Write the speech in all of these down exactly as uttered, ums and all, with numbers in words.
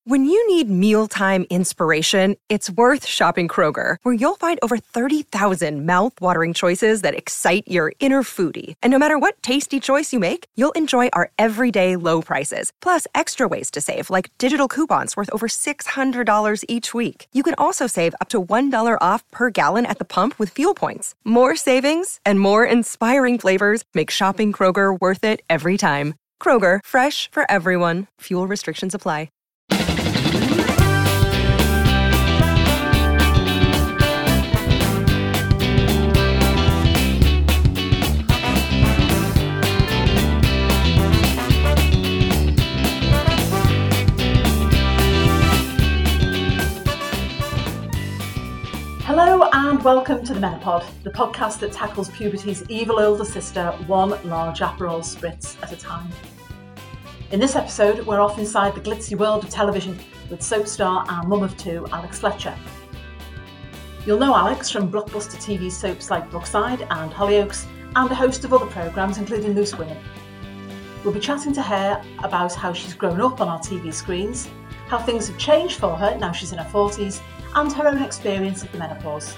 When you need mealtime inspiration, it's worth shopping Kroger, where you'll find over thirty thousand mouth-watering choices that excite your inner foodie. And no matter what tasty choice you make, you'll enjoy our everyday low prices, plus extra ways to save, like digital coupons worth over six hundred dollars each week. You can also save up to one dollar off per gallon at the pump with fuel points. More savings and more inspiring flavors make shopping Kroger worth it every time. Kroger, fresh for everyone. Fuel restrictions apply. Hello and welcome to the Menopod, the podcast that tackles puberty's evil older sister one large Aperol spritz at a time. In this episode, we're off inside the glitzy world of television with soap star and mum of two, Alex Fletcher. You'll know Alex from blockbuster T V soaps like Brookside and Hollyoaks, and a host of other programmes including Loose Women. We'll be chatting to her about how she's grown up on our T V screens, how things have changed for her now she's in her forties, and her own experience of the menopause.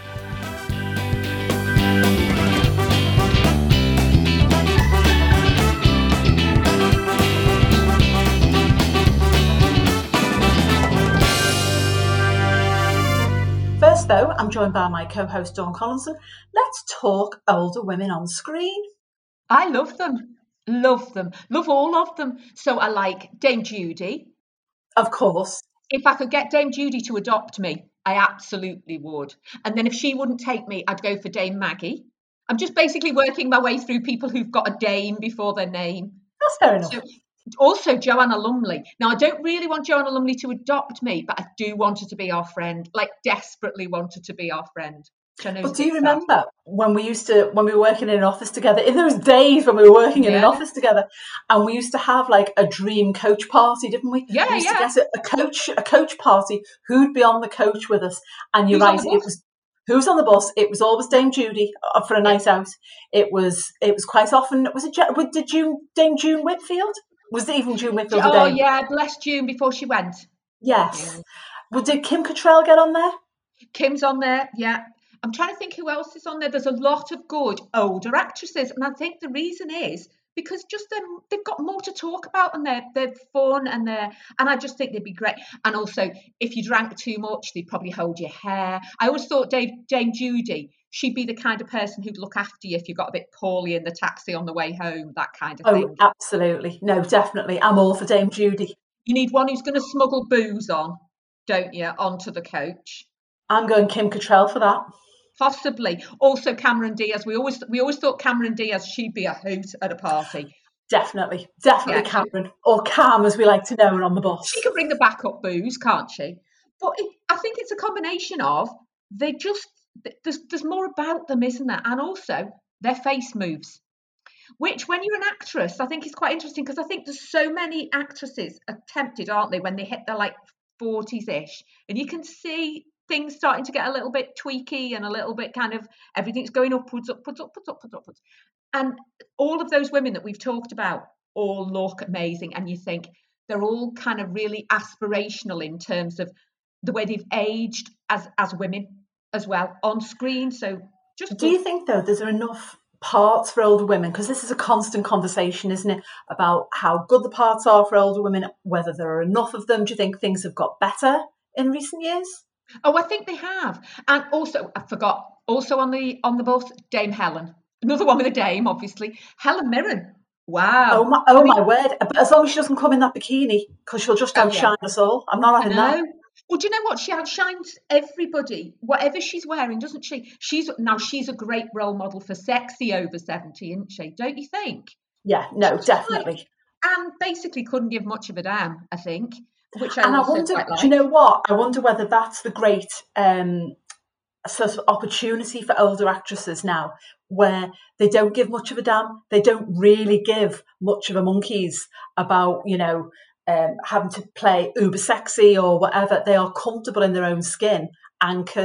First though, I'm joined by my co-host Dawn Collinson. Let's talk older women on screen. I love them, love them, love all of them. So I like Dame Judi. Of course. If I could get Dame Judi to adopt me, I absolutely would. And then if she wouldn't take me, I'd go for Dame Maggie. I'm just basically working my way through people who've got a Dame before their name. That's fair enough. So, also Joanna Lumley. Now, I don't really want Joanna Lumley to adopt me, but I do want her to be our friend, like desperately want her to be our friend. But do you remember sad. when we used to, when we were working in an office together, in those days when we were working in yeah. an office together, and we used to have like a dream coach party, didn't we? Yeah, we used yeah. to get a, a coach, a coach party. Who'd be on the coach with us? And you're Who's right, it was who's on the bus. It was always Dame Judi for a night out. It was, it was quite often. Was it did June Dame June Whitfield? Was it even June Whitfield? Oh yeah, bless June before she went. Yes. Yeah. Well, did Kim Cattrall get on there? Kim's on there, yeah. I'm trying to think who else is on there. There's a lot of good older actresses, and I think the reason is because just them, they've got more to talk about, and they're they're fun, and they're and I just think they'd be great. And also, if you drank too much, they'd probably hold your hair. I always thought Dave, Dame Judi, she'd be the kind of person who'd look after you if you got a bit poorly in the taxi on the way home, that kind of oh, thing. Oh, absolutely. No, definitely. I'm all for Dame Judi. You need one who's going to smuggle booze on, don't you, onto the coach? I'm going Kim Cattrall for that. Possibly. Also Cameron Diaz. We always we always thought Cameron Diaz, she'd be a hoot at a party. Definitely. Definitely yeah. Cameron. Or Cam, as we like to know her on the bus. She can bring the backup booze, can't she? But it, I think it's a combination of, they just, there's, there's more about them, isn't there? And also their face moves. Which, when you're an actress, I think is quite interesting, because I think there's so many actresses are tempted, aren't they, when they hit their like forties-ish. And you can see things starting to get a little bit tweaky and a little bit kind of everything's going upwards, upwards, upwards, upwards, upwards. And all of those women that we've talked about all look amazing. And you think they're all kind of really aspirational in terms of the way they've aged as, as women as well on screen. So just do you think, though, there's enough parts for older women? Because this is a constant conversation, isn't it, about how good the parts are for older women, whether there are enough of them. Do you think things have got better in recent years? Oh, I think they have. And also, I forgot, also on the on the bus, Dame Helen. Another one with a dame, obviously. Helen Mirren. Wow. Oh, my, oh I mean, my word. But as long as she doesn't come in that bikini, because she'll just outshine oh, yeah. us all. I'm not having that. Well, do you know what? She outshines everybody, whatever she's wearing, doesn't she? She's Now, she's a great role model for sexy over seventy, isn't she? Don't you think? Yeah, no, she's definitely. Like, and basically couldn't give much of a damn, I think. Which I and I also wonder, quite like. do you know what? I wonder whether that's the great um, sort of opportunity for older actresses now, where they don't give much of a damn. They don't really give much of a monkeys about, you know, um, having to play uber sexy or whatever. They are comfortable in their own skin and can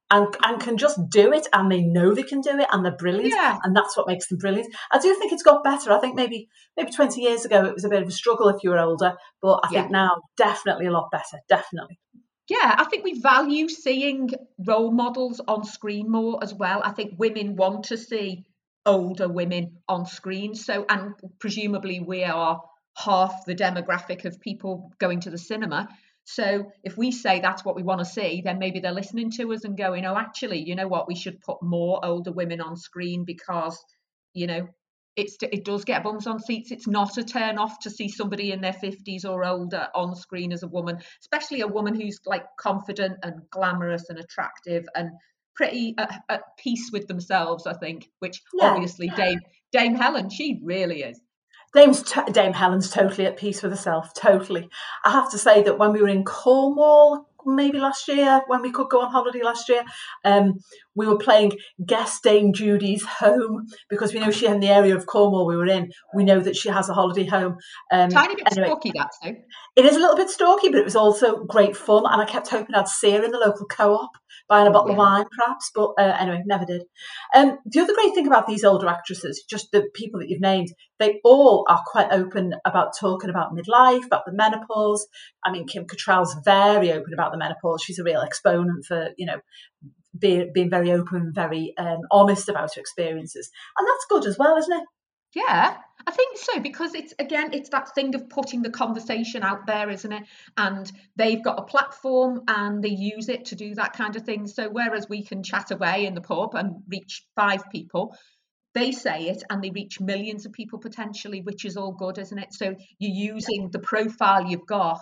and, and can just do it, and they know they can do it, and they're brilliant, Yeah. and that's what makes them brilliant. I do think it's got better. I think maybe maybe twenty years ago it was a bit of a struggle if you were older, but I Yeah. think now definitely a lot better, definitely. Yeah, I think we value seeing role models on screen more as well. I think women want to see older women on screen. So, and presumably we are half the demographic of people going to the cinema. So if we say that's what we want to see, then maybe they're listening to us and going, oh, actually, you know what, we should put more older women on screen because, you know, It's, it does get bums on seats. It's not a turn off to see somebody in their fifties or older on screen as a woman, especially a woman who's like confident and glamorous and attractive and pretty at, at peace with themselves, I think, which Yeah. obviously Dame, Dame Helen, she really is. Dame's t- Dame Helen's totally at peace with herself, totally. I have to say that when we were in Cornwall, maybe last year, when we could go on holiday last year, um, we were playing Guess Dame Judy's Home, because we know she in the area of Cornwall we were in, we know that she has a holiday home. Um, Tiny bit anyway, stalky, that so. It is a little bit stalky, but it was also great fun, and I kept hoping I'd see her in the local co-op, buying a Oh, bottle yeah. of wine perhaps, but uh, anyway, never did. Um, the other great thing about these older actresses, just the people that you've named, they all are quite open about talking about midlife, about the menopause. I mean, Kim Cattrall's very open about the menopause. She's a real exponent for, you know, being, being very open, very um, honest about her experiences. And that's good as well, isn't it? Yeah, I think so, because it's, again, it's that thing of putting the conversation out there, isn't it? And they've got a platform and they use it to do that kind of thing. So whereas we can chat away in the pub and reach five people, they say it and they reach millions of people potentially, which is all good, isn't it? So you're using the profile you've got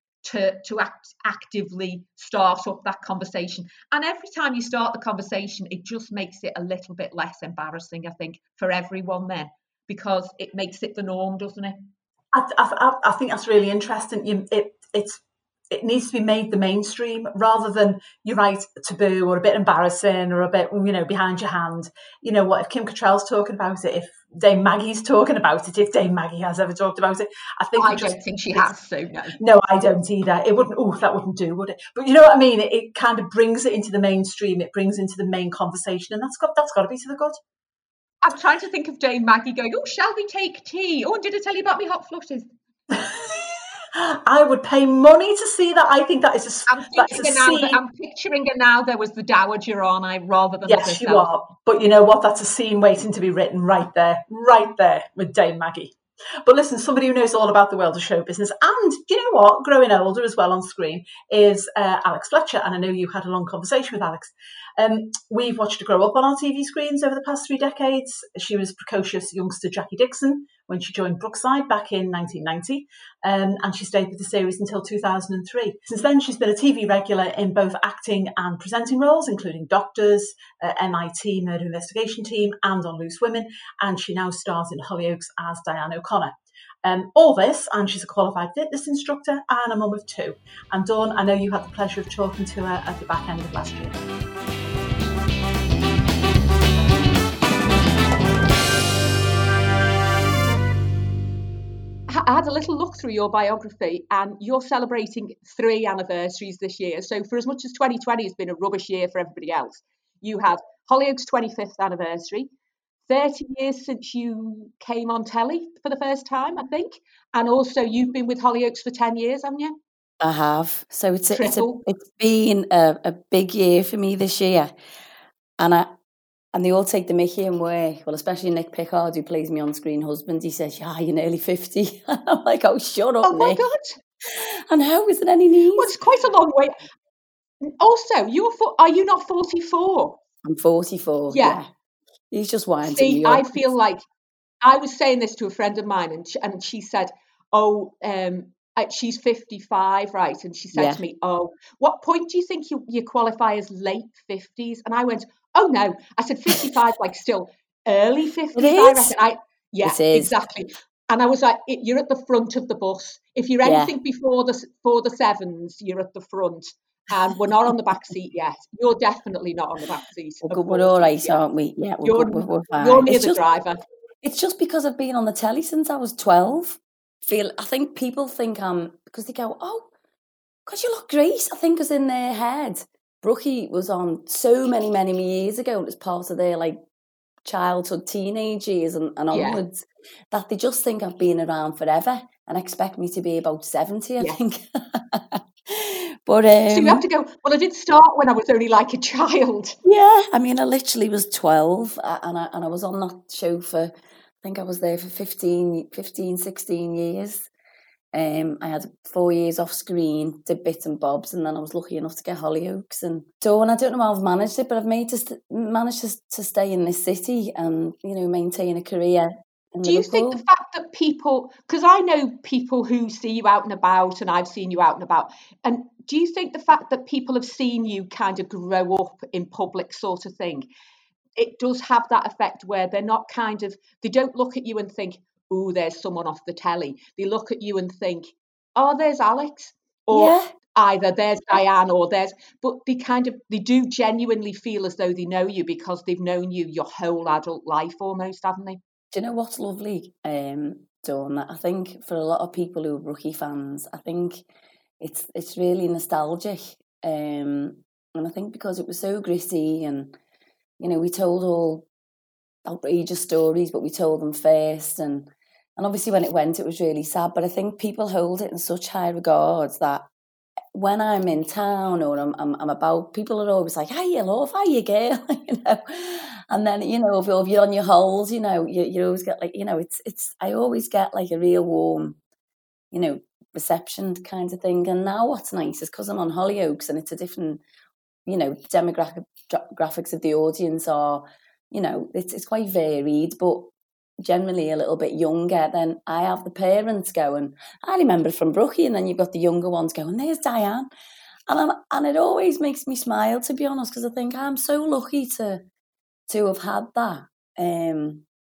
to to act, actively start up that conversation. And every time you start the conversation, it just makes it a little bit less embarrassing, I think, for everyone then, because it makes it the norm, doesn't it? I, I, I think that's really interesting. You, it, it's it needs to be made the mainstream rather than, you're right, taboo or a bit embarrassing or a bit, you know, behind your hand. You know what, if Kim Cattrall's talking about it, if Dame Maggie's talking about it, if Dame Maggie has ever talked about it, I think I it just, don't think she has, so no. No, I don't either. It wouldn't, oh, that wouldn't do, would it? But you know what I mean? It, it kind of brings it into the mainstream, it brings into the main conversation, and that's got that's got to be to the good. I'm trying to think of Dame Maggie going, oh, shall we take tea? Oh, and did I tell you about my hot flushes? I would pay money to see that. I think that is a, I'm that is picturing, a her now, scene. that, I'm picturing her now there was the Dowager on, I rather than Yes, as you herself. are. But you know what? That's a scene waiting to be written right there, right there with Dame Maggie. But listen, somebody who knows all about the world of show business, and you know what, growing older as well on screen, is uh, Alex Fletcher. And I know you had a long conversation with Alex. Um, we've watched her grow up on our T V screens over the past three decades. She was precocious youngster Jackie Dixon when she joined Brookside back in nineteen ninety, um, and she stayed with the series until two thousand three. Since then, she's been a T V regular in both acting and presenting roles, including Doctors, uh, M I T Murder Investigation Team, and on Loose Women, and she now stars in Hollyoaks as Diane O'Connor. Um, all this, and she's a qualified fitness instructor and a mum of two. And Dawn, I know you had the pleasure of talking to her at the back end of last year. I had a little look through your biography, and you're celebrating three anniversaries this year. So for as much as twenty twenty has been a rubbish year for everybody else, you had Hollyoaks' twenty-fifth anniversary, thirty years since you came on telly for the first time, I think, and also you've been with Hollyoaks for ten years, haven't you? I have. So it's a, it's a, it's been a, a big year for me this year, and I and they all take the mickey in way. Well, especially Nick Pickard, who plays me on screen husband. He says, "Yeah, you're nearly fifty." I'm like, "Oh, shut up, oh my Nick." God! And how is it any news? Well, it's quite a long way. Also, you're for, are you not forty-four? I'm forty-four. Yeah, yeah. He's just winding See, me up. I feel like I was saying this to a friend of mine, and she, and she said, "Oh, um." she's fifty-five, right? And she said yeah. to me, oh, what point do you think you, you qualify as late fifties? And I went, oh, no. I said fifty-five, like still early fifties. It I is. reckon. I, yeah, it is. exactly. And I was like, you're at the front of the bus. If you're anything yeah. before the, before the sevens, you're at the front. And we're not on the back seat yet. You're definitely not on the back seat. We're, we're all right, yet. aren't we? Yeah, we're, you're, we're, we're fine. You're near it's the just, driver. It's just because I've been on the telly since I was twelve. Feel I think people think I'm because they go, oh, because you look great. I think it's in their head Brookie was on so many, many years ago. It was part of their like childhood, teenage years and, and onwards, yeah. that they just think I've been around forever and expect me to be about seventy, I yeah. think. But um, so you have to go, well, I did start when I was only like a child. Yeah, I mean, I literally was twelve and I, and I was on that show for, I think I was there for fifteen, fifteen sixteen years. Um, I had four years off screen, did bits and bobs, and then I was lucky enough to get Hollyoaks. And so, and I don't know how I've managed it, but I've made to st- managed to, to stay in this city and, you know, maintain a career. Do you think the fact that people, because I know people who see you out and about, and I've seen you out and about, and do you think the fact that people have seen you kind of grow up in public sort of thing, it does have that effect where they're not kind of, they don't look at you and think, oh, there's someone off the telly. They look at you and think, oh, there's Alex, or yeah. either there's Diane or there's, but they kind of, they do genuinely feel as though they know you because they've known you your whole adult life almost, haven't they? Do you know what's lovely, um, Dawn? I think for a lot of people who are Brookie fans, I think it's it's really nostalgic. Um, and I think because it was so gritty and, you know, we told all outrageous stories, but we told them first. And, and obviously when it went, it was really sad. But I think people hold it in such high regards that when I'm in town or I'm, I'm, I'm about, people are always like, hiya, love, hiya, girl, you know. And then, you know, if, if you're on your holes, you know, you, you always get like, you know, it's, it's, I always get like a real warm, you know, reception kind of thing. And now what's nice is because I'm on Hollyoaks and it's a different, you know, demographic graphics of the audience are, you know, it's it's quite varied, but generally a little bit younger. Then I have the parents going, I remember from Brookie, and then you've got the younger ones going, there's Diane. And I'm, and it always makes me smile, to be honest, because I think I'm so lucky to to have had that. Um,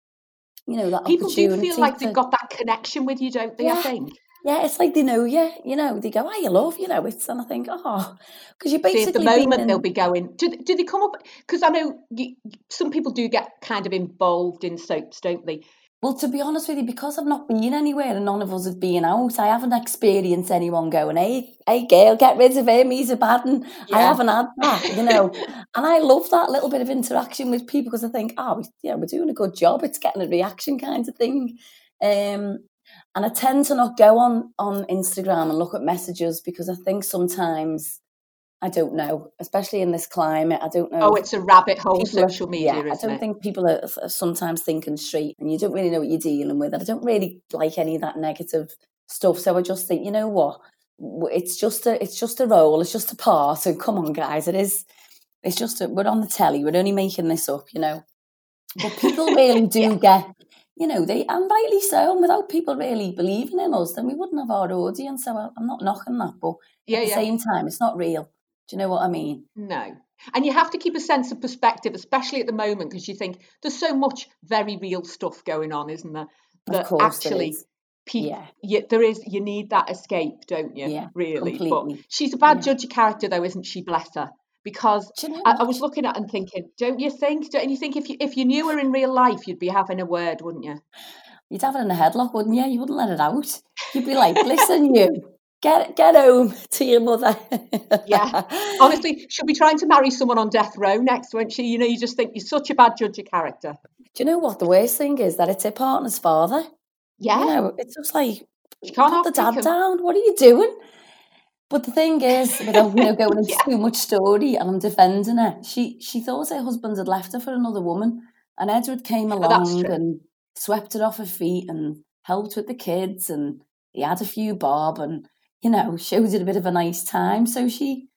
you know, that people opportunity. People do feel like to, they've got that connection with you, don't they, yeah, I think? Yeah, it's like they know you, you know, they go, oh, you love, you know, it's, and I think, oh, because you basically... See, at the moment in... they'll be going, do, do they come up, because I know you, some people do get kind of involved in soaps, don't they? Well, to be honest with you, because I've not been anywhere and none of us have been out, I haven't experienced anyone going, hey, hey, girl, get rid of him, he's a bad one. Yeah. I haven't had that, you know. And I love that little bit of interaction with people because I think, oh, yeah, we're doing a good job. It's getting a reaction kind of thing. Um, and I tend to not go on, on Instagram and look at messages because I think sometimes... I don't know, especially in this climate. I don't know. Oh, it's a rabbit hole, social media, yeah, isn't I don't it? think people are, are sometimes thinking straight and you don't really know what you're dealing with. And I don't really like any of that negative stuff. So I just think, you know what? It's just a, it's just a role. It's just a part. So come on, guys. It is, it's just, a, we're on the telly. We're only making this up, you know. But people really do yeah. get, you know, they, and rightly so. And without people really believing in us, then we wouldn't have our audience. So I'm not knocking that. But yeah, at the yeah. same time, it's not real. Do you know what I mean? No. And you have to keep a sense of perspective, especially at the moment, because you think there's so much very real stuff going on, isn't there? That of course actually, there is. People, yeah. you, there is. You need that escape, don't you? Yeah, really. Completely. But she's a bad yeah. judge of character, though, isn't she? Bless her. Because you know I, I was looking at and thinking, don't you think? Don't you think if you if you knew her in real life, you'd be having a word, wouldn't you? You'd have it in a headlock, wouldn't you? You wouldn't let it out. You'd be like, listen, you. Get get home to your mother. Yeah. Honestly, she'll be trying to marry someone on death row next, won't she? You know, you just think you're such a bad judge of character. Do you know what? The worst thing is that it's her partner's father. Yeah. You know, it's just like, you can't put the dad him. down. What are you doing? But the thing is, without you know, going into yeah. too much story, and I'm defending her, she, she thought her husband had left her for another woman. And Edward came along oh, and swept her off her feet and helped with the kids. And he had a few bob and... you know, showed it a bit of a nice time. So she,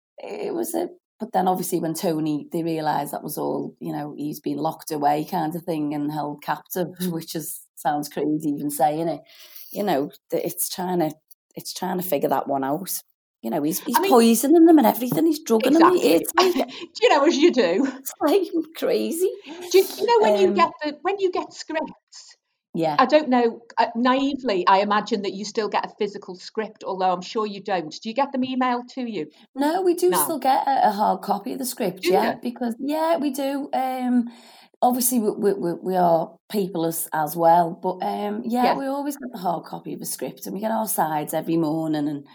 it was a, but then obviously when Tony, they realised that was all, you know, he's been locked away kind of thing and held captive, which is, sounds crazy even saying it, you know, it's trying to, it's trying to figure that one out. You know, he's he's I mean, poisoning them and everything. He's drugging exactly. them. It's like, do you know, as you do. It's like crazy. Do you, you know when um, you get the, when you get scripts, yeah. I don't know, uh, naively, I imagine that you still get a physical script, although I'm sure you don't. Do you get them emailed to you? No, we do no. still get a, a hard copy of the script, do yeah, you? Because, yeah, we do. Um, obviously, we, we, we are people as, as well, but, um, yeah, yeah, we always get the hard copy of the script and we get our sides every morning and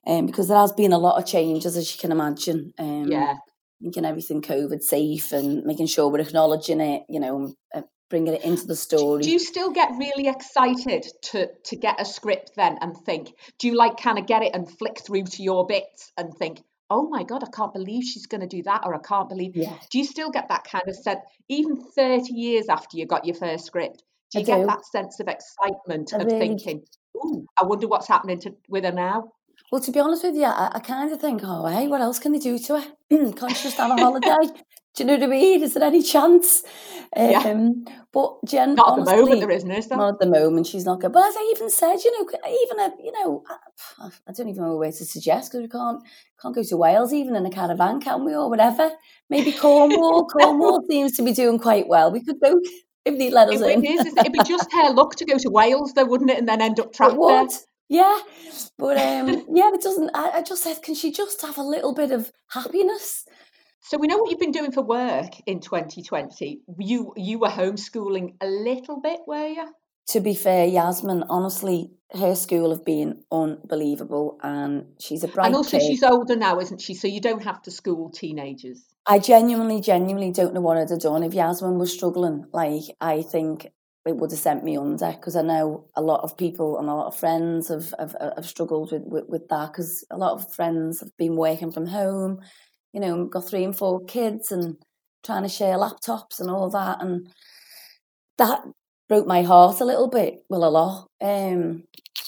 um, because there has been a lot of changes, as you can imagine. Um, yeah. Making everything COVID safe and making sure we're acknowledging it, you know, uh, bringing it into the story. Do you still get really excited to to get a script then and think, do you like kind of get it and flick through to your bits and think, oh my God, I can't believe she's going to do that, or I can't believe. Yeah. Do you still get that kind of sense, even thirty years after you got your first script, do you I get do. that sense of excitement I of really thinking, ooh, I wonder what's happening to, with her now? Well, to be honest with you, I, I kind of think, oh, hey, what else can they do to her? Can't she just have a holiday? Do you know what I mean? Is there any chance? Um, Yeah. But Jen, Not honestly, at the moment, there isn't, is there? Not at the moment, she's not good. But as I even said, you know, even a, you know, I, I don't even know where to suggest, because we can't can't go to Wales even in a caravan, can we, or whatever? Maybe Cornwall. Cornwall seems to be doing quite well. We could go if they let us it, in. It is. It'd be just her luck to go to Wales, though, wouldn't it? And then end up trapped It would. there. Yeah, but um, yeah, it doesn't. I, I just said, can she just have a little bit of happiness? So we know what you've been doing for work in twenty twenty. You you were homeschooling a little bit, were you? To be fair, Yasmin, honestly, her school have been unbelievable, and she's a bright And also, kid. she's older now, isn't she? So you don't have to school teenagers. I genuinely, genuinely don't know what I'd have done if Yasmin was struggling. Like, I think it would have sent me under, because I know a lot of people and a lot of friends have have, have struggled with, with, with that, because a lot of friends have been working from home, you know, got three and four kids and trying to share laptops and all that, and that broke my heart a little bit, well, a lot. Um,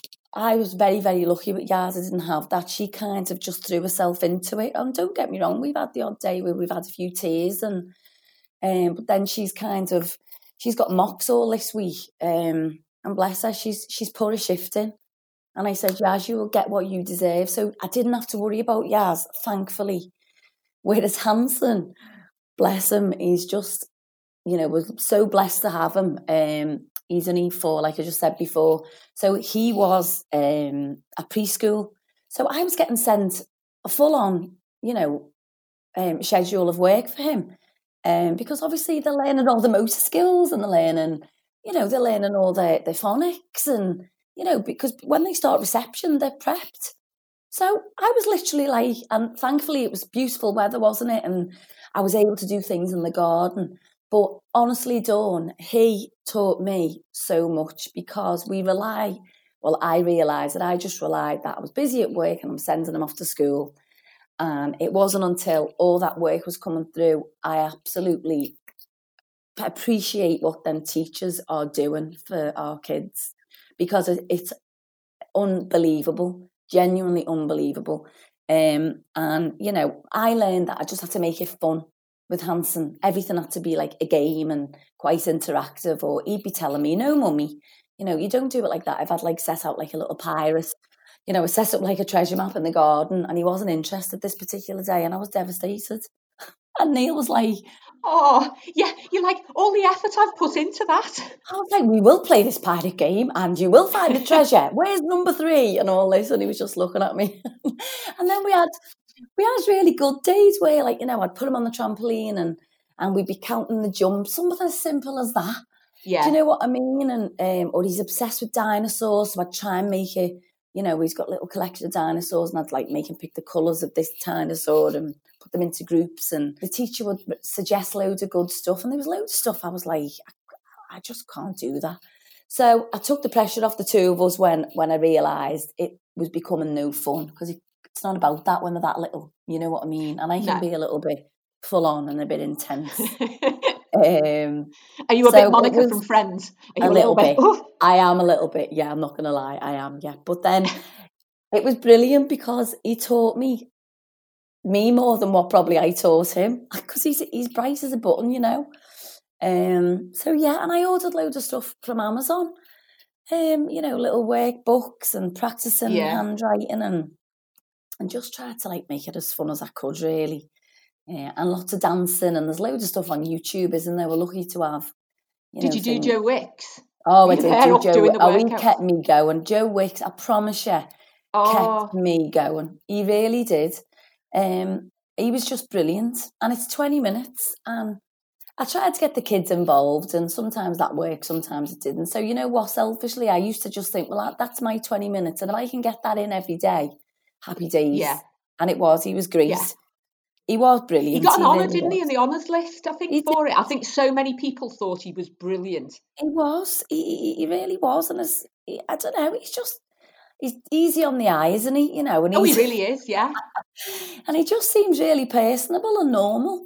I was very, very lucky with Yaz. I didn't have that. She kind of just threw herself into it. And don't get me wrong, we've had the odd day where we've had a few tears, and um, but then she's kind of, she's got mocks all this week, um, and bless her, she's she's put a shift in. And I said, Yaz, you will get what you deserve. So I didn't have to worry about Yaz, thankfully. Whereas Hanson, bless him, he's just, you know, was so blessed to have him. Um, he's only four, like I just said before. So he was um, at preschool. So I was getting sent a full-on, you know, um, schedule of work for him. Um, because obviously they're learning all the motor skills, and they're learning, you know, they're learning all their, their phonics, and, you know, because when they start reception, they're prepped. So I was literally like, and thankfully it was beautiful weather, wasn't it? And I was able to do things in the garden. But honestly, Dawn, he taught me so much, because we rely, well, I realised that I just relied that I was busy at work and I'm sending them off to school. And it wasn't until all that work was coming through, I absolutely appreciate what them teachers are doing for our kids, because it's unbelievable, genuinely unbelievable. Um, and, you know, I learned that I just had to make it fun with Hanson. Everything had to be like a game and quite interactive, or he'd be telling me, no, mummy, you know, you don't do it like that. I've had like set out like a little pirate, you know, set up like a treasure map in the garden, and he wasn't interested this particular day, and I was devastated. And Neil was like, oh, yeah, you're like, all the effort I've put into that. I was like, we will play this pirate game and you will find the treasure. Where's number three? And all this. And he was just looking at me. And then we had we had really good days where, like, you know, I'd put him on the trampoline and, and we'd be counting the jumps, something as simple as that. Yeah. Do you know what I mean? And um, or he's obsessed with dinosaurs, so I'd try and make it, you know, he's got a little collection of dinosaurs, and I'd like make him pick the colours of this dinosaur and put them into groups, and the teacher would suggest loads of good stuff, and there was loads of stuff I was like, I, I just can't do that. So I took the pressure off the two of us when when I realised it was becoming no fun, because it, it's not about that when they're that little, you know what I mean? And I can No. be a little bit full on and a bit intense. um, Are you a so bit Monica was from Friends? Are you a, a little, little bit. bit? I am a little bit, yeah, I'm not going to lie, I am, yeah. But then it was brilliant, because he taught me me more than what probably I taught him, because he's he's bright as a button, you know. Um, so yeah, and I ordered loads of stuff from Amazon, um, you know, little workbooks and practicing Yeah. handwriting, and and just tried to like make it as fun as I could, really. Yeah, and lots of dancing, and there's loads of stuff on YouTube, isn't there? We're lucky to have. You Did know, you do things. Joe Wicks? Oh, Were I you did there do up Joe. doing the Oh, he workouts? kept me going. Joe Wicks, I promise you, Oh, kept me going. He really did. Um, he was just brilliant. And it's twenty minutes. And I tried to get the kids involved, and sometimes that worked, sometimes it didn't. So, you know what, selfishly, I used to just think, well, that's my twenty minutes. And if I can get that in every day, happy days. Yeah. And it was, he was great. Yeah. He was brilliant. He got an he honour, really didn't was. he, in the honours list, I think, He for did. it. I think so many people thought he was brilliant. He was. He, he really was. And as, he, I don't know, he's just, he's easy on the eye, isn't he? You know, and Oh, he he's, really is, yeah. and he just seems really personable and normal.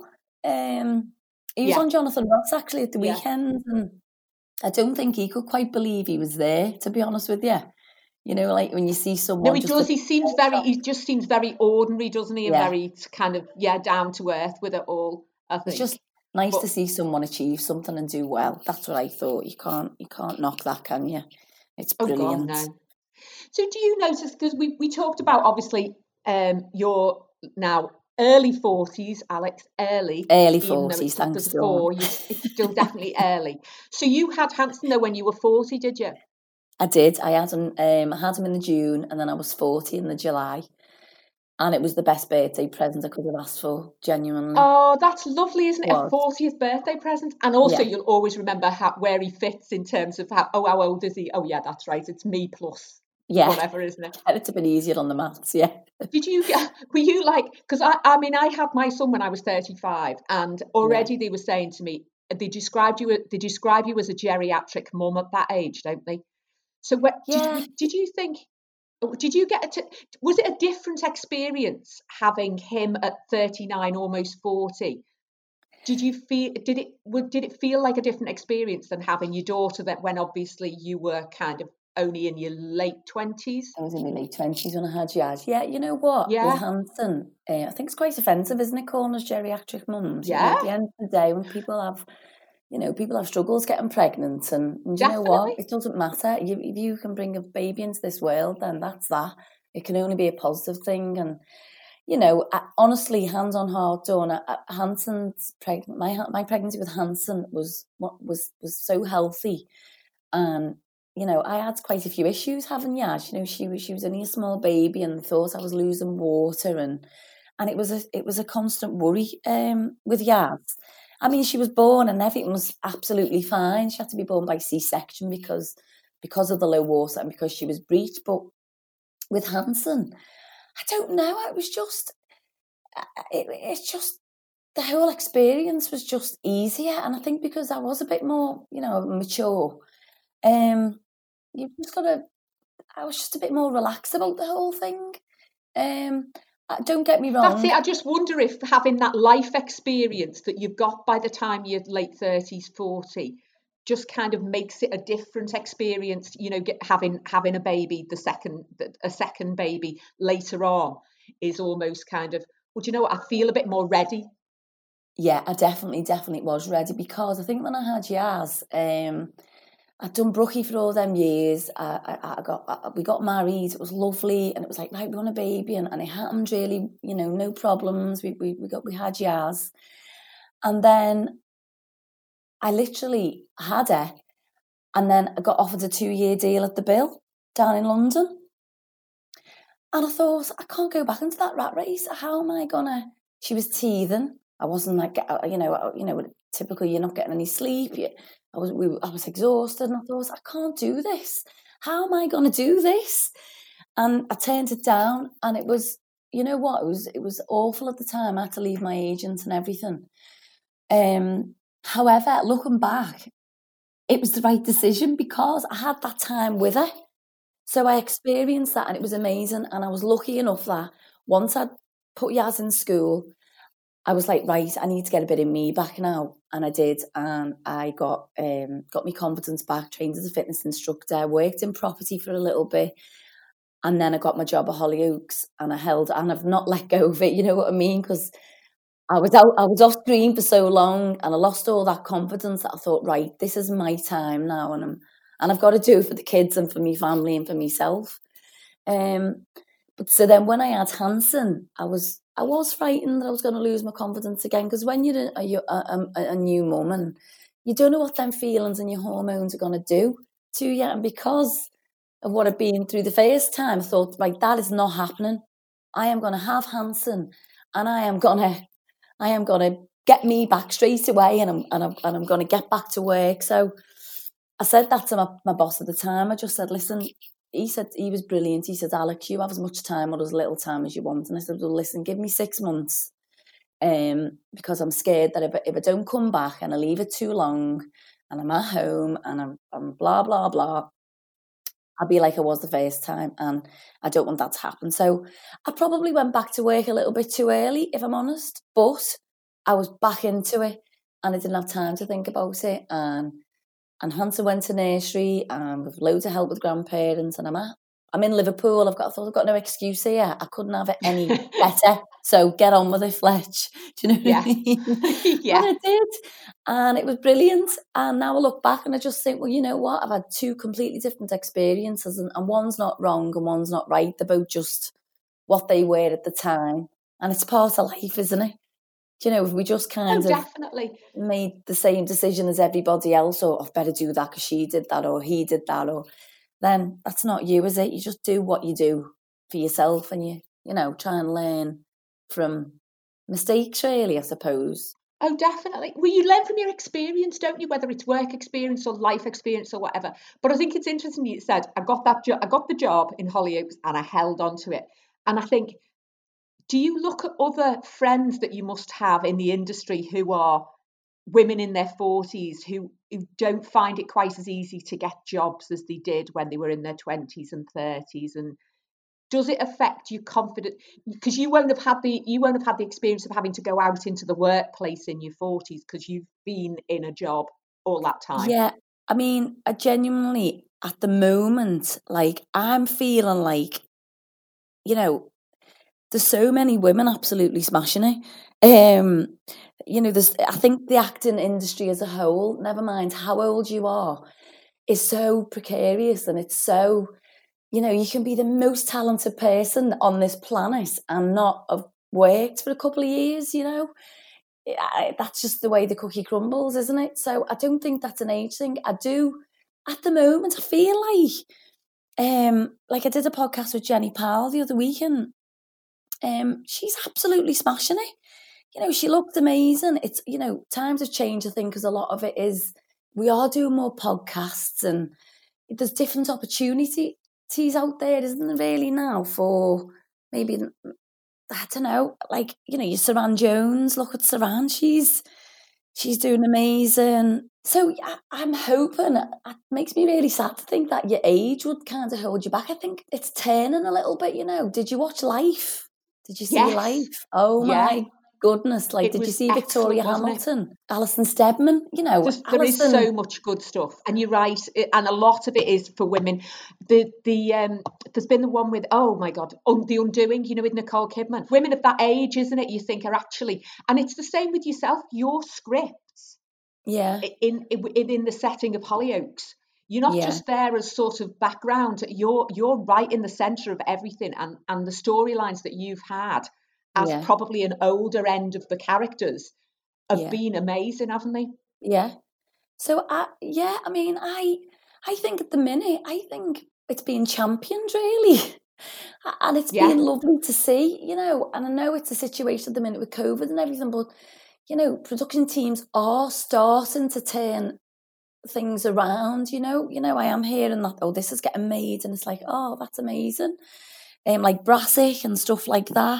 Um, he was Yeah. on Jonathan Ross, actually, at the Yeah. weekend, and I don't think he could quite believe he was there, to be honest with you. You know, like when you see someone... No, he just does. a- He seems very, he just seems very ordinary, doesn't he? And Yeah. very kind of, yeah, down to earth with it all, I think. It's just nice But- to see someone achieve something and do well. That's what I thought. You can't, you can't knock that, can you? It's Oh, brilliant. God, no. So do you notice, because we, we talked about, obviously, um, your now early forties, Alex, early. Early even though forties, it's, thanks, there's a Dawn. four, you, it's still definitely early. So you had Hanson, though, when you were forty, did you? I did. I had him. Um, I had him in the June, and then I was forty in the July, and it was the best birthday present I could have asked for. Genuinely. Oh, that's lovely, isn't it? Was. A fortieth birthday present. And also, Yeah. you'll always remember how, where he fits in terms of how, oh, how old is he? Oh, yeah, that's right. It's me plus Yeah. whatever, isn't it? It's a bit easier on the maths, yeah. Did you get, were you like, because I, I mean, I had my son when I was thirty-five, and already they were saying to me, they described you, they describe you as a geriatric mum at that age, don't they? So what, Yeah. did, did you think, did you get to, was it a different experience having him at thirty-nine, almost forty? Did you feel, did it, did it feel like a different experience than having your daughter that when obviously you were kind of only in your late twenties? I was in my late twenties when I had Jazz. Yeah, you know what? Yeah. With Hanson, uh, I think it's quite offensive, isn't it, calling us geriatric mums? You know, Yeah. at the end of the day, when people have, you know, people have struggles getting pregnant, and, and you know what? Definitely. It doesn't matter. You, if you can bring a baby into this world, then that's that. It can only be a positive thing. And, you know, I, honestly, hands on heart, Dawn, I, I, Hanson's pregnant. My my pregnancy with Hanson was what was was so healthy, and you know, I had quite a few issues having Yaz. You know, she was she was only a small baby, and thought I was losing water, and and it was a it was a constant worry um, with Yaz. I mean, she was born and everything was absolutely fine. She had to be born by C-section because because of the low water and because she was breech. But with Hanson, I don't know. It was just it, it's just the whole experience was just easier, and I think because I was a bit more, you know, mature. Um, you've just got to. I was just a bit more relaxed about the whole thing. Um, don't get me wrong. That's it. I just wonder if having that life experience that you've got by the time you're late thirties, forty, just kind of makes it a different experience. You know, get, having having a baby, the second a second baby later on is almost kind of. Well, do you know what? I feel a bit more ready. Yeah, I definitely, definitely was ready because I think when I had Yaz, um, I'd done Brookie for all them years. I, I, I got, I, we got married. It was lovely, and it was like, right, we want a baby, and, and it happened really, you know, no problems. We we we got we had Yaz, and then I literally had her, and then I got offered a two-year deal at the Bill down in London, and I thought I can't go back into that rat race. How am I gonna? She was teething. I wasn't like, you know, you know, typically you're not getting any sleep. You, I was, we, I was exhausted, and I thought, I can't do this. How am I going to do this? And I turned it down, and it was, you know what, it was, it was awful at the time. I had to leave my agent and everything. Um, however, looking back, it was the right decision because I had that time with her. So I experienced that, and it was amazing. And I was lucky enough that once I'd put Yaz in school, I was like, right, I need to get a bit of me back now. And I did. And I got um, got my confidence back, trained as a fitness instructor, worked in property for a little bit. And then I got my job at Hollyoaks, and I held, and I've not let go of it. You know what I mean? Because I was out, I was off screen for so long, and I lost all that confidence that I thought, right, this is my time now. And I'm, and I've got to do it for the kids and for my family and for myself. Um, but so then when I had Hanson, I was, I was frightened that I was going to lose my confidence again, because when you're a, a, a, a new mum and you don't know what them feelings and your hormones are going to do to you, and because of what I'd been through the first time, I thought, right, that is not happening. I am going to have Hanson, and I am going to, I am going to get me back straight away, and I'm and I'm and I'm going to get back to work. So I said that to my, my boss at the time. I just said, listen, he said, he was brilliant. He said, Alex, you have as much time or as little time as you want. And I said, well, listen, give me six months um, because I'm scared that if I, if I don't come back and I leave it too long and I'm at home and I'm, I'm blah, blah, blah, I'll be like I was the first time, and I don't want that to happen. So I probably went back to work a little bit too early, if I'm honest, but I was back into it and I didn't have time to think about it. And and Hunter went to nursery and with loads of help with grandparents, and I'm at, I'm in Liverpool. I've got, I thought I've got no excuse here. I couldn't have it any better. So get on with it, Fletch. Do you know what Yeah. I mean? Yeah. And I did. And it was brilliant. And now I look back and I just think, well, you know what? I've had two completely different experiences, and, and one's not wrong and one's not right. They're both just what they were at the time. And it's part of life, isn't it? Do you know, if we just kind Oh, of definitely. made the same decision as everybody else, or I've better do that because she did that or he did that, or then that's not you, is it? You just do what you do for yourself, and you, you know, try and learn from mistakes, really, I suppose. Oh, definitely. Well, you learn from your experience, don't you? Whether it's work experience or life experience or whatever. But I think it's interesting you said, I got that job, I got the job in Hollyoaks and I held on to it. And I think, do you look at other friends that you must have in the industry who are women in their forties who, who don't find it quite as easy to get jobs as they did when they were in their twenties and thirties? And does it affect your confidence? Because you won't have had the you won't have had the experience of having to go out into the workplace in your forties because you've been in a job all that time. Yeah, I mean, I genuinely, at the moment, like, I'm feeling like, you know, there's so many women absolutely smashing it. Um, you know, there's, I think the acting industry as a whole, never mind how old you are, is so precarious, and it's so, you know, you can be the most talented person on this planet and not have worked for a couple of years, you know. I, that's just the way the cookie crumbles, isn't it? So I don't think that's an age thing. I do, at the moment, I feel like, um, like I did a podcast with Jenny Powell the other week, and um, she's absolutely smashing it. You know, she looked amazing. It's, you know, times have changed, I think, because a lot of it is, we are doing more podcasts and there's different opportunities out there, isn't there, really, now for maybe, I don't know, like, you know, your Saran Jones, look at Saran, she's she's doing amazing. So yeah, I'm hoping, it makes me really sad to think that your age would kind of hold you back. I think it's turning a little bit, you know. Did you watch Life? Did you see Yes. Life? Oh Yeah. my goodness. Like, It did you was see Victoria excellent, wasn't it? Hamilton? Alison Steadman, you know. There's, there is Alison, so much good stuff, and you're right, it- and a lot of it is for women. The the um, there's been the one with, oh my God, un, The Undoing, you know, with Nicole Kidman. Women of that age, isn't it? You think are actually, and it's the same with yourself. Your scripts yeah, in in in the setting of Hollyoaks, you're not yeah, just there as sort of background. You're you're right in the centre of everything, and and the storylines that you've had as yeah, probably an older end of the characters have yeah, been amazing, haven't they? yeah. So, I, yeah, I mean, I I think at the minute, I think it's being championed, really. And it's Yeah. been lovely to see, you know, and I know it's a situation at the minute with COVID and everything, but, you know, production teams are starting to turn things around, you know. You know, I am hearing that, oh, this is getting made, and it's like, oh, that's amazing. Um, like Brassic and stuff like that.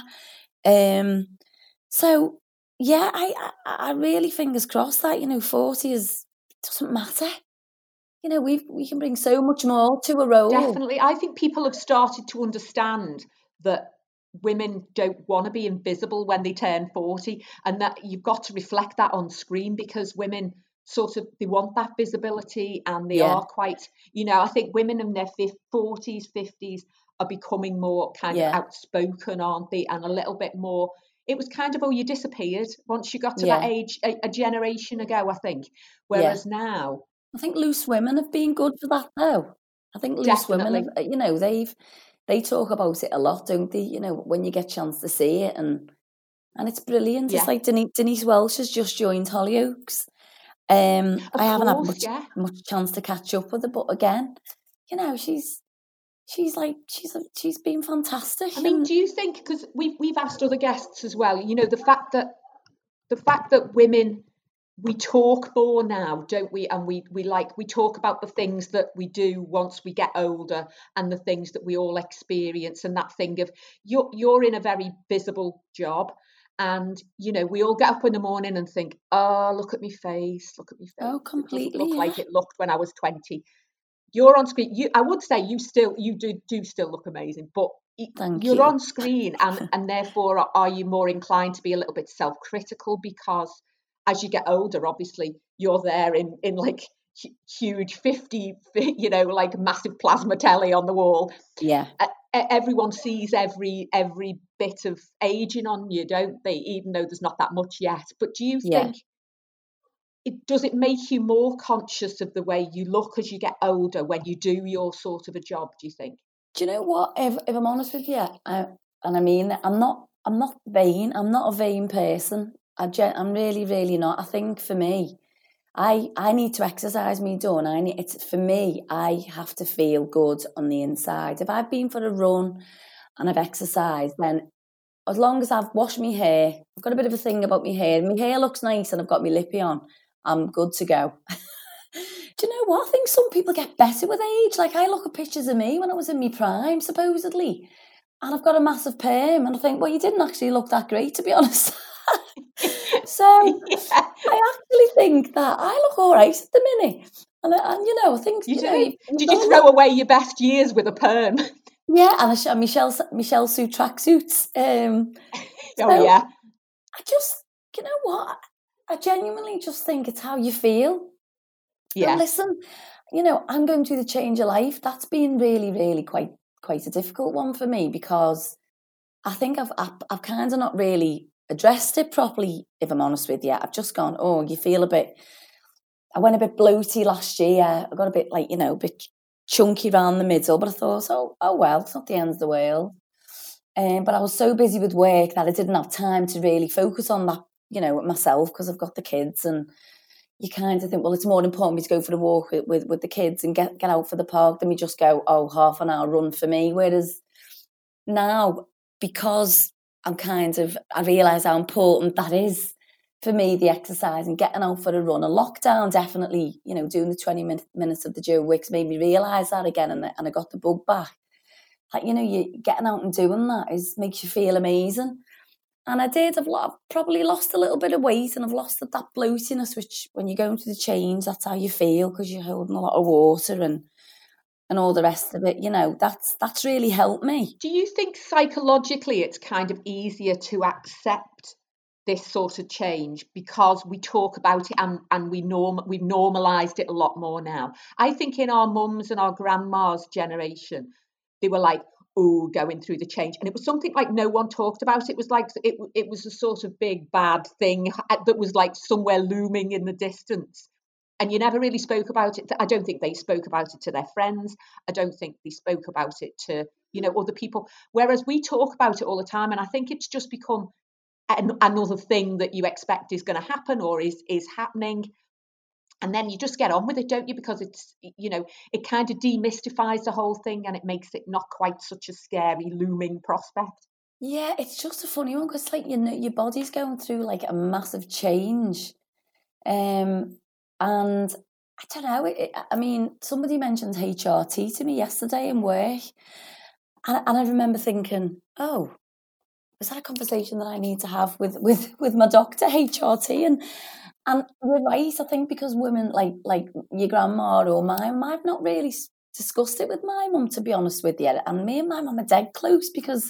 Um, so, yeah, I, I, I really fingers crossed that, you know, forty is, doesn't matter. You know, we we can bring so much more to a role. Definitely. I think people have started to understand that women don't want to be invisible when they turn forty, and that you've got to reflect that on screen, because women sort of, they want that visibility, and they Yeah. are quite, you know, I think women in their forties, fifties are becoming more kind Yeah. of outspoken, aren't they? And a little bit more, it was kind of, oh, you disappeared once you got to Yeah. that age a, a generation ago, I think. Whereas now, I think Loose Women have been good for that, though. I think Loose Women, definitely. have, you know, they've they talk about it a lot, don't they? You know, when you get a chance to see it, and and it's brilliant. Yeah. It's like Denise, Denise Welch has just joined Hollyoaks. Um, Of I haven't had course, much yeah. much chance to catch up with her, but again, you know, she's she's like she's she's been fantastic. I mean, and do you think, because we've we've asked other guests as well, you know, the fact that the fact that women we talk more now, don't we? And we we like we talk about the things that we do once we get older, and the things that we all experience, and that thing of you're you're in a very visible job, and you know we all get up in the morning and think, oh, look at me face, look at me face. Oh, completely. It doesn't look yeah. like it looked when I was twenty. You're on screen. You, I would say you still you do do still look amazing, but Thank you're you. on screen, and and therefore are, are you more inclined to be a little bit self-critical because as you get older, obviously you're there in in like huge fifty, you know, like massive plasma telly on the wall. Yeah. Uh, everyone sees every every bit of aging on you, don't they? Even though there's not that much yet. But do you Yeah. think it does it make you more conscious of the way you look as you get older when you do your sort of a job? Do you think? Do you know what? If if I'm honest with you, I, and I mean, I'm not I'm not vain. I'm not a vain person. I gen- I'm really, really not. I think for me, I I need to exercise me done. I need it's for me. I have to feel good on the inside. If I've been for a run and I've exercised, then as long as I've washed my hair, I've got a bit of a thing about my hair. My hair looks nice and I've got my lippy on. I'm good to go. Do you know what? I think some people get better with age. Like I look at pictures of me when I was in my prime, supposedly, and I've got a massive perm, and I think, well, you didn't actually look that great, to be honest. So yeah. I actually think that I look all right at the minute, and, and you know, I think you, you do. know, you, did you throw away your best years with a perm? Yeah, and a Michelle Michelle suit tracksuits. Um, oh so yeah. I just, you know what? I genuinely just think it's how you feel. Yeah. And listen, you know, I'm going through the change of life. That's been really, really quite quite a difficult one for me because I think I've I've, I've kind of not really addressed it properly, if I'm honest with you. I've just gone, oh, you feel a bit, I went a bit bloaty last year. I got a bit like, you know, a bit chunky around the middle, but I thought, oh, oh well, it's not the end of the world. Um, but I was so busy with work that I didn't have time to really focus on that, you know, with myself because I've got the kids, and you kind of think, well, it's more important me to go for a walk with, with, with the kids and get, get out for the park than we just go, oh, half an hour run for me. Whereas now, because I'm kind of, I realise how important that is for me, the exercise and getting out for a run. A lockdown definitely, you know, doing the twenty minutes of the Joe Wicks made me realise that again, and, and I got the bug back. Like, you know, you getting out and doing that is makes you feel amazing. And I did. I've, I've probably lost a little bit of weight, and I've lost that, that bloatiness, which when you go into the change, that's how you feel because you're holding a lot of water and and all the rest of it. You know, that's that's really helped me. Do you think psychologically it's kind of easier to accept this sort of change because we talk about it and, and we norm we've normalised it a lot more now? I think in our mums and our grandma's generation, they were like, oh, going through the change. And it was something like no one talked about. It was like, it, it was a sort of big bad thing that was like somewhere looming in the distance. And you never really spoke about it. I don't think they spoke about it to their friends. I don't think they spoke about it to, you know, other people. Whereas we talk about it all the time. And I think it's just become an, another thing that you expect is going to happen or is is happening. And then you just get on with it, don't you? Because it's, you know, it kind of demystifies the whole thing and it makes it not quite such a scary, looming prospect. Yeah, it's just a funny one because, like, you know, your body's going through like a massive change. Um, and I don't know, it, I mean, somebody mentioned H R T to me yesterday in work. And, and I remember thinking, oh, is that a conversation that I need to have with, with, with my doctor, H R T? And And you're right, I think because women like like your grandma or mine, I've not really discussed it with my mum, to be honest with you. And me and my mum are dead close because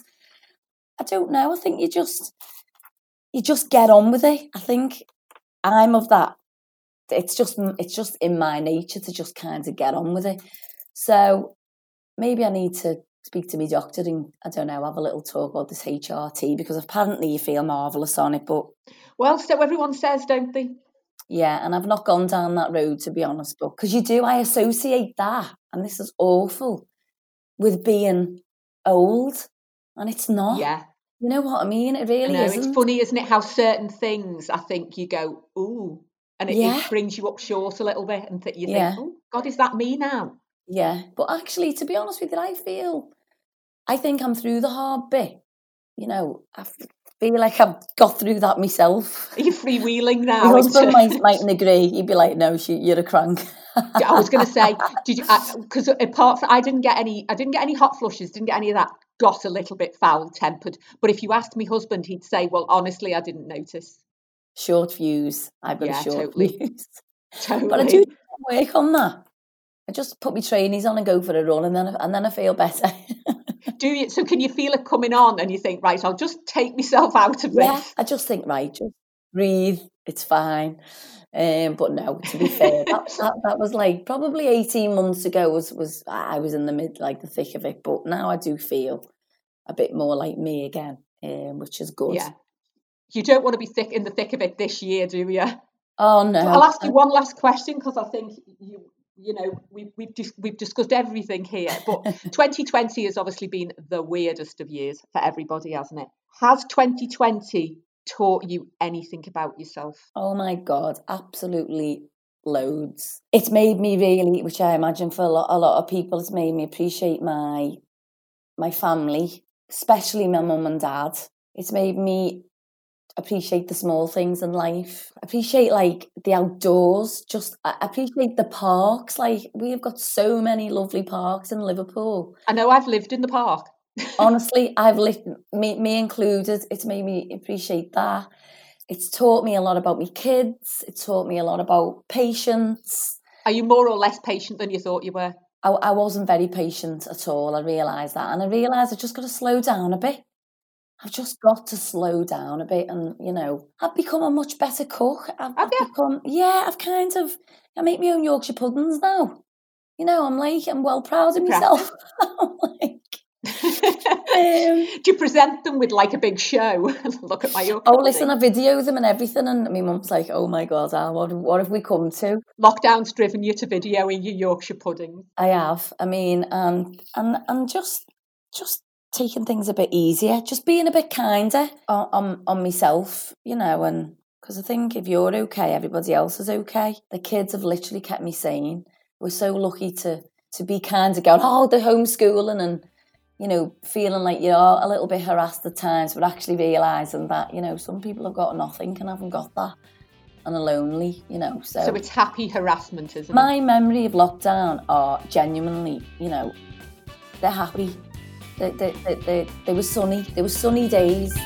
I don't know. I think you just you just get on with it. I think I'm of that. It's just it's just in my nature to just kind of get on with it. So maybe I need to speak to my doctor and, I don't know, have a little talk about this H R T because apparently you feel marvellous on it. But well, so everyone says, don't they? Yeah, and I've not gone down that road, to be honest, but because you do, I associate that, and this is awful, with being old, and it's not. Yeah. You know what I mean? It really is. It's funny, isn't it, how certain things, I think you go, ooh, and it, yeah. it brings you up short a little bit, and th- you yeah. think, oh, God, is that me now? Yeah, but actually, to be honest with you, I feel, I think I'm through the hard bit. You know, I've feel like I've got through that myself. Are you freewheeling now? My husband might, mightn't agree. He'd be like, "No, she, you're a crank." I was going to say, did you? Because apart from, I didn't get any. I didn't get any hot flushes. Didn't get any of that. Got a little bit foul tempered. But if you asked me husband, he'd say, "Well, honestly, I didn't notice." Short fuse. I've got yeah, a short totally. fuse. Totally. But I do work on that. I just put my trainers on and go for a run, and then and then I feel better. Do you? So can you feel it coming on, and you think, right, I'll just take myself out of yeah, this? I just think, right, just breathe. It's fine. Um, but no, to be fair, that, that that was like probably eighteen months ago. Was was I was in the mid, like the thick of it. But now I do feel a bit more like me again, um, which is good. Yeah. You don't want to be thick in the thick of it this year, do you? Oh no. So I'll ask you one last question because I think you you know we we've dis- we've discussed everything here, but twenty twenty has obviously been the weirdest of years for everybody, hasn't it? Has twenty twenty taught you anything about yourself? Oh my God, absolutely loads. It's made me really, which I imagine for a lot a lot of people, it's made me appreciate my my family, especially my mum and dad. It's made me appreciate the small things in life. Appreciate like the outdoors. Just I appreciate the parks. Like we've got so many lovely parks in Liverpool. I know I've lived in the park. Honestly, I've lived, me, me included. It's made me appreciate that. It's taught me a lot about my kids. It taught me a lot about patience. Are you more or less patient than you thought you were? I, I wasn't very patient at all. I realised that, and I realised I just got to slow down a bit. I've just got to slow down a bit, and you know, I've become a much better cook. I've, Have I've you? become, yeah, I've kind of, I make my own Yorkshire puddings now. You know, I'm like, I'm well proud of myself. I'm like, um, do you present them with like a big show? Look at my Yorkshire oh, pudding. listen, I video them and everything, and my mum's like, "Oh my God, Al, what what have we come to?" Lockdown's driven you to videoing your Yorkshire pudding. I have. I mean, and and and just just. taking things a bit easier, just being a bit kinder on, on, on myself, you know, and because I think if you're okay, everybody else is okay. The kids have literally kept me sane. We're so lucky to to be kind of going, oh, the homeschooling and, you know, feeling like you're a little bit harassed at times, but actually realising that, you know, some people have got nothing and haven't got that and are lonely, you know. So, so it's happy harassment, isn't my it? My memory of lockdown are genuinely, you know, they're happy. They, they, they, they, they were sunny. They were sunny days.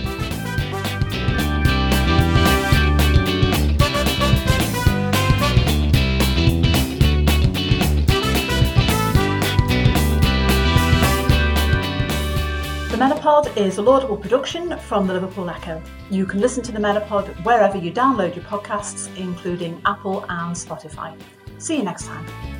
The Menopod is a laudable production from the Liverpool Echo. You can listen to the Menopod wherever you download your podcasts, including Apple and Spotify. See you next time.